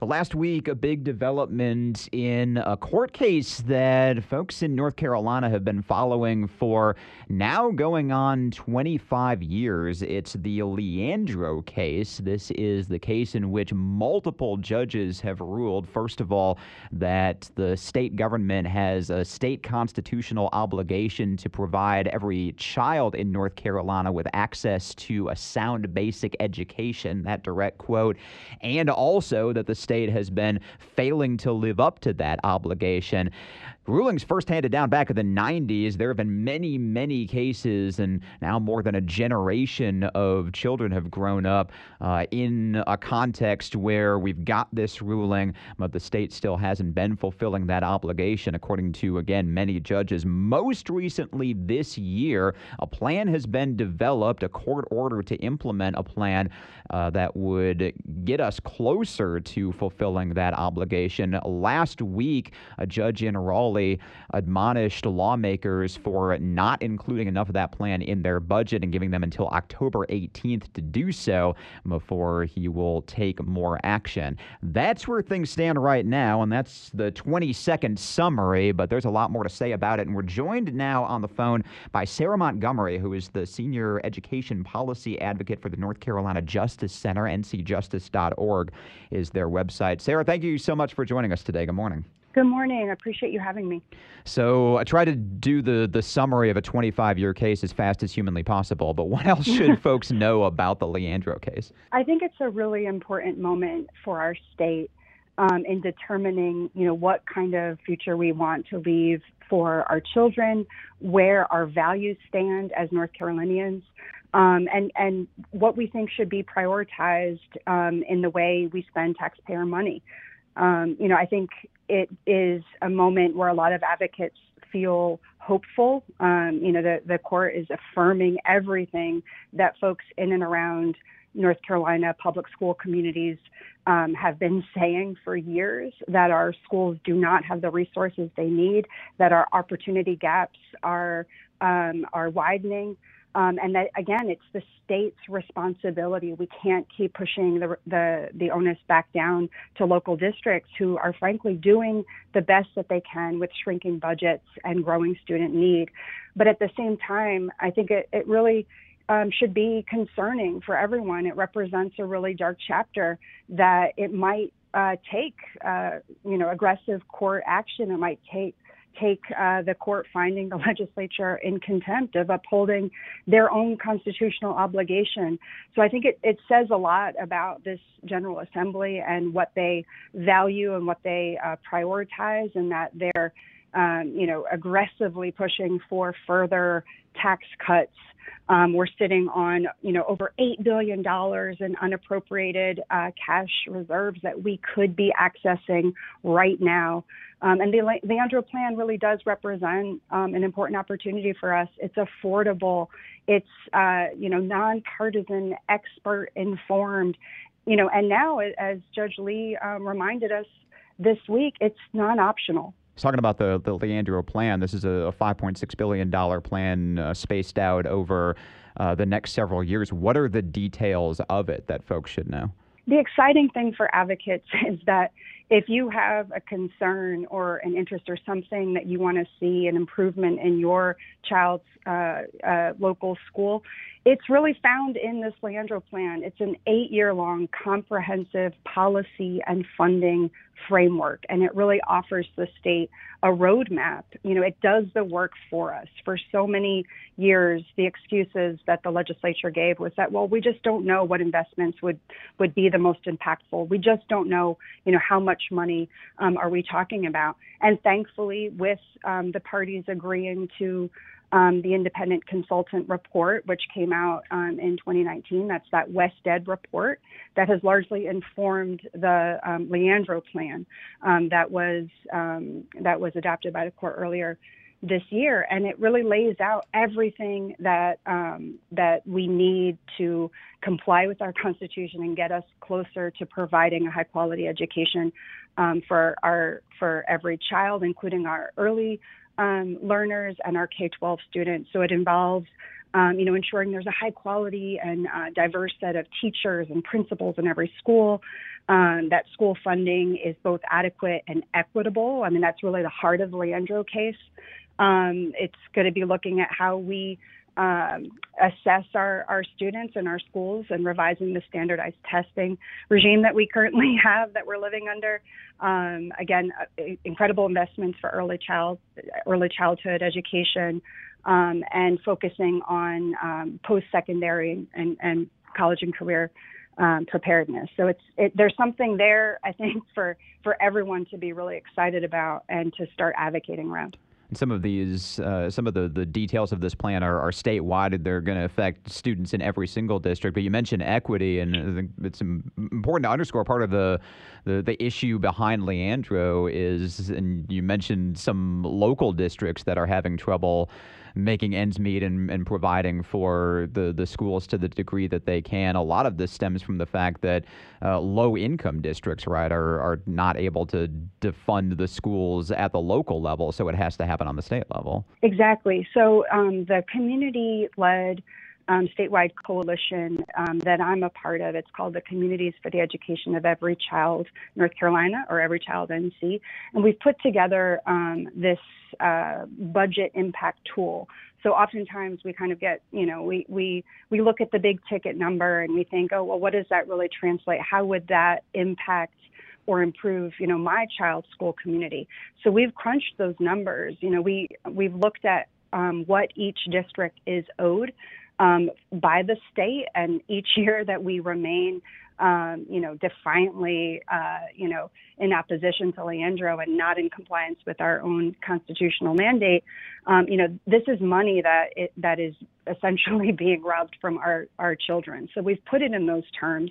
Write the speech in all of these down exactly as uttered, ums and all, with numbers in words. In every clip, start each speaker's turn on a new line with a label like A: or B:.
A: But last week, a big development in a court case that folks in North Carolina have been following for now going on twenty-five years. It's the Leandro case. This is the case in which multiple judges have ruled, first of all, that the state government has a state constitutional obligation to provide every child in North Carolina with access to a sound basic education, that direct quote, and also that the state has been failing to live up to that obligation. Rulings first handed down back in the nineties. There have been many, many cases, and now more than a generation of children have grown up uh, in a context where we've got this ruling, but the state still hasn't been fulfilling that obligation, according to, again, many judges. Most recently this year, a plan has been developed, a court order to implement a plan uh, that would get us closer to fulfilling that obligation. Last week, a judge in Raleigh admonished lawmakers for not including enough of that plan in their budget and giving them until October eighteenth to do so before he will take more action. That's where things stand right now, and that's the twenty-second summary, but there's a lot more to say about it. And we're joined now on the phone by Sarah Montgomery, who is the Senior Education Policy Advocate for the North Carolina Justice Center. N C justice dot org is their website. Sarah, thank you so much for joining us today. Good morning.
B: Good morning. I appreciate you having me.
A: So I try to do the, the summary of a twenty-five-year case as fast as humanly possible, but what else should folks know about the Leandro case?
B: I think it's a really important moment for our state um, in determining, you know, what kind of future we want to leave for our children, where our values stand as North Carolinians, um, and, and what we think should be prioritized um, in the way we spend taxpayer money. Um, you know, I think it is a moment where a lot of advocates feel hopeful. Um, you know, the, the court is affirming everything that folks in and around North Carolina public school communities um, have been saying for years, that our schools do not have the resources they need, that our opportunity gaps are um, are widening. Um, and that, again, it's the state's responsibility. We can't keep pushing the, the the onus back down to local districts who are, frankly, doing the best that they can with shrinking budgets and growing student need. But at the same time, I think it, it really um, should be concerning for everyone. It represents a really dark chapter that it might uh, take, uh, you know, aggressive court action. It might take take uh, the court finding the legislature in contempt of upholding their own constitutional obligation. So I think it, it says a lot about this General Assembly and what they value and what they uh, prioritize, and that they're, um, you know, aggressively pushing for further tax cuts. Um, we're sitting on, you know, over eight billion dollars in unappropriated uh, cash reserves that we could be accessing right now. Um, and the Le- Leandro plan really does represent um, an important opportunity for us. It's affordable. It's, uh, you know, nonpartisan, expert informed, you know, and now, as Judge Lee um, reminded us this week, it's non-optional.
A: Talking about the, the Leandro plan, this is a five point six billion dollars plan uh, spaced out over uh, the next several years. What are the details of it that folks should know?
B: The exciting thing for advocates is that if you have a concern or an interest or something that you want to see an improvement in your child's uh, uh, local school, it's really found in this Leandro plan. It's an eight-year-long comprehensive policy and funding framework, and it really offers the state a roadmap. You know, it does the work for us. For so many years, the excuses that the legislature gave was that, well, we just don't know what investments would, would be the most impactful. We just don't know, you know, how much money um, are we talking about? And thankfully, with um, the parties agreeing to Um, the independent consultant report, which came out um, in twenty nineteen. That's that WestEd report that has largely informed the um, Leandro plan um, that was um, that was adopted by the court earlier this year, and it really lays out everything that um, that we need to comply with our Constitution and get us closer to providing a high quality education um, for our for every child, including our early Um, learners and our K twelve students. So it involves, um, you know, ensuring there's a high quality and uh, diverse set of teachers and principals in every school, um, that school funding is both adequate and equitable. I mean, that's really the heart of the Leandro case. Um, it's going to be looking at how we um, assess our, our students and our schools and revising the standardized testing regime that we currently have that we're living under. Um, again, uh, incredible investments for early child, early childhood education, um, and focusing on um, post-secondary and, and college and career um, preparedness. So it's it, there's something there, I think, for, for everyone to be really excited about and to start advocating around.
A: Some of these, uh, some of the, the details of this plan are, are statewide. They're going to affect students in every single district. But you mentioned equity, and I think it's important to underscore part of the, the the issue behind Leandro is, and you mentioned some local districts that are having trouble making ends meet and, and providing for the, the schools to the degree that they can. A lot of this stems from the fact that uh, low-income districts, right, are, are not able to defund the schools at the local level, so it has to happen on the state level.
B: Exactly. So um, the community-led um, statewide coalition um, that I'm a part of, it's called the Communities for the Education of Every Child North Carolina, or Every Child N C, and we've put together um, this uh, budget impact tool. So oftentimes we kind of get, you know, we, we, we look at the big ticket number and we think, oh, well, what does that really translate? How would that impact or improve, you know, my child's school community? So we've crunched those numbers. You know, we, we've looked at um, what each district is owed um, by the state, and each year that we remain Um, you know, defiantly, uh, you know, in opposition to Leandro and not in compliance with our own constitutional mandate, um, you know, this is money that it, that is essentially being robbed from our, our children. So we've put it in those terms.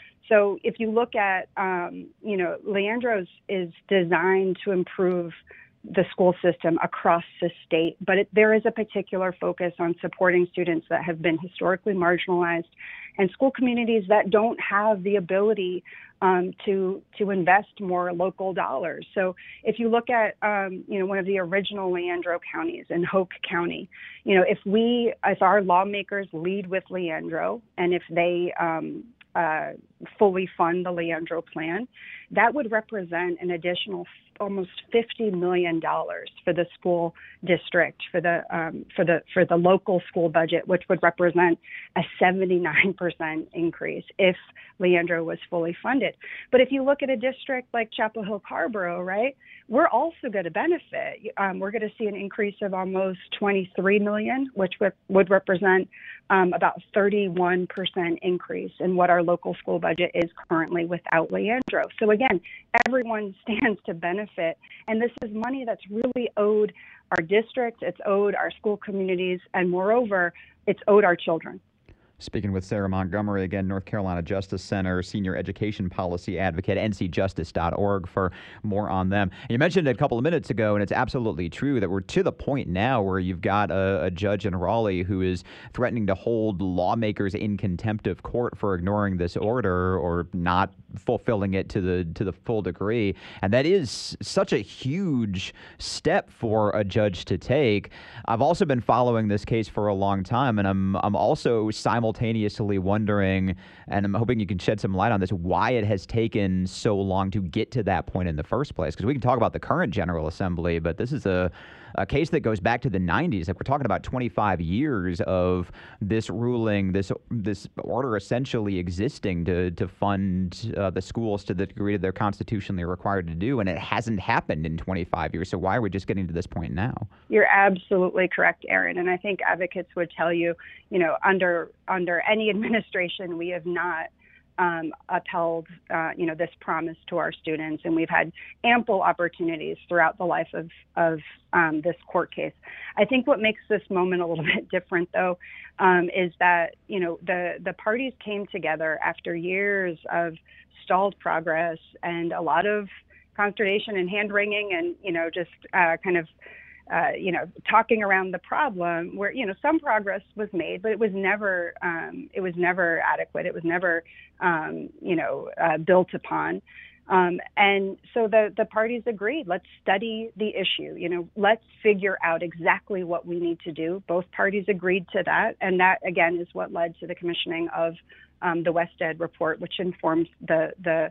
B: So if you look at, um, you know, Leandro's is designed to improve the school system across the state, but it, there is a particular focus on supporting students that have been historically marginalized and school communities that don't have the ability um, to to invest more local dollars. So if you look at, um, you know, one of the original Leandro counties in Hoke County, you know, if we, if our lawmakers lead with Leandro, and if they um, uh, fully fund the Leandro plan, that would represent an additional almost fifty million dollars for the school district, for the um, for the for the local school budget, which would represent a seventy-nine percent increase if Leandro was fully funded. But if you look at a district like Chapel Hill Carrboro, right, we're also going to benefit. Um, we're going to see an increase of almost twenty-three million, which would, would represent um, about thirty-one percent increase in what our local school budget is currently without Leandro. So again, everyone stands to benefit, and this is money that's really owed our district, it's owed our school communities, and moreover, it's owed our children.
A: Speaking with Sarah Montgomery, again, North Carolina Justice Center Senior Education Policy Advocate, N C justice dot org for more on them. And you mentioned it a couple of minutes ago, and it's absolutely true that we're to the point now where you've got a, a judge in Raleigh who is threatening to hold lawmakers in contempt of court for ignoring this order or not fulfilling it to the to the full degree. And that is such a huge step for a judge to take. I've also been following this case for a long time, and I'm I'm also simultaneously simultaneously wondering, and I'm hoping you can shed some light on this, why it has taken so long to get to that point in the first place. Because we can talk about the current General Assembly, but this is a, a case that goes back to the nineties. Like, we're talking about twenty-five years of this ruling, this this order essentially existing to, to fund uh, the schools to the degree that they're constitutionally required to do, and it hasn't happened in twenty-five years. So why are we just getting to this point now?
B: You're absolutely correct, Aaron. And I think advocates would tell you, you know, under under any administration, we have not um, upheld, uh, you know, this promise to our students. And we've had ample opportunities throughout the life of, of um, this court case. I think what makes this moment a little bit different, though, um, is that, you know, the, the parties came together after years of stalled progress and a lot of consternation and hand-wringing and, you know, just uh, kind of Uh, you know, talking around the problem, where, you know, some progress was made, but it was never, um, it was never adequate. It was never, um, you know, uh, built upon. Um, and so the, the parties agreed, let's study the issue, you know, let's figure out exactly what we need to do. Both parties agreed to that. And that, again, is what led to the commissioning of um, the WestEd report, which informs the, the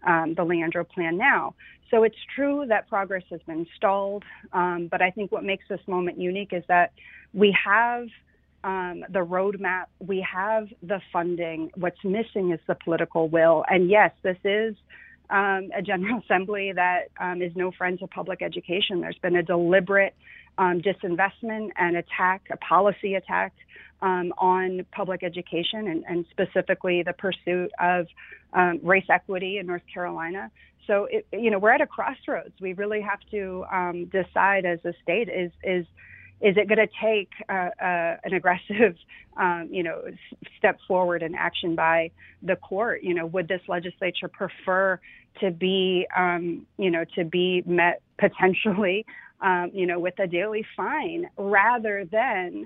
B: um, the Leandro Plan now. So it's true that progress has been stalled, um, but I think what makes this moment unique is that we have um, the roadmap, we have the funding. What's missing is the political will. And yes, this is um, a General Assembly that um, is no friend to public education. There's been a deliberate um, disinvestment and attack, a policy attack um, on public education, and, and specifically the pursuit of um, race equity in North Carolina. So, it, you know, we're at a crossroads. We really have to um, decide as a state, is is is it going to take uh, uh, an aggressive, um, you know, s- step forward in action by the court? You know, would this legislature prefer to be, um, you know, to be met potentially, um, you know, with a daily fine rather than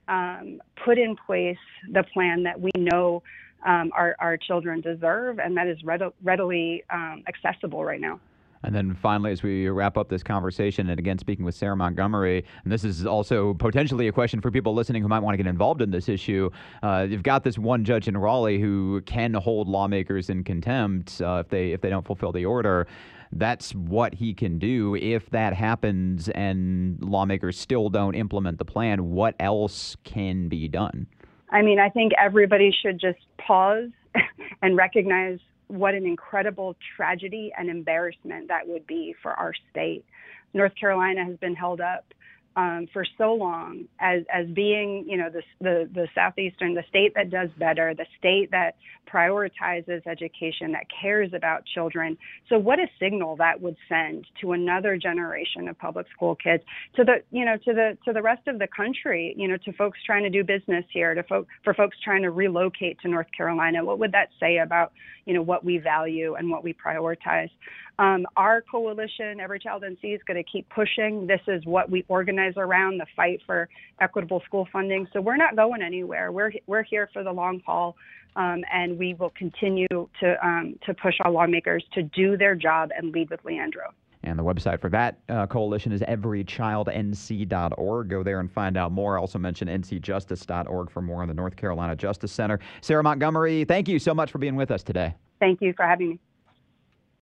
B: um, put in place the plan that we know Um, our, our children deserve, and that is read- readily um, accessible right now.
A: And then finally, as we wrap up this conversation, and again, speaking with Sarah Montgomery, and this is also potentially a question for people listening who might want to get involved in this issue. Uh, you've got this one judge in Raleigh who can hold lawmakers in contempt uh, if they if they don't fulfill the order. That's what he can do. If that happens and lawmakers still don't implement the plan, what else can be done?
B: I mean, I think everybody should just pause and recognize what an incredible tragedy and embarrassment that would be for our state. North Carolina has been held up um, for so long as as being, you know, the, the the Southeastern, the state that does better, the state that prioritizes education, that cares about children. So what a signal that would send to another generation of public school kids, to the, you know, to the to the rest of the country, you know, to folks trying to do business here, to folk for folks trying to relocate to North Carolina. What would that say about, you know, what we value and what we prioritize? Um, our coalition, Every Child N C, is going to keep pushing. This is what we organize around, the fight for equitable school funding. So we're not going anywhere. We're we're here for the long haul, um, and we will continue to um, to push our lawmakers to do their job and lead with Leandro.
A: And the website for that uh, coalition is every child n c dot org. Go there and find out more. I also mention n c justice dot org for more on the North Carolina Justice Center. Sarah Montgomery, thank you so much for being with us today.
B: Thank you for having me.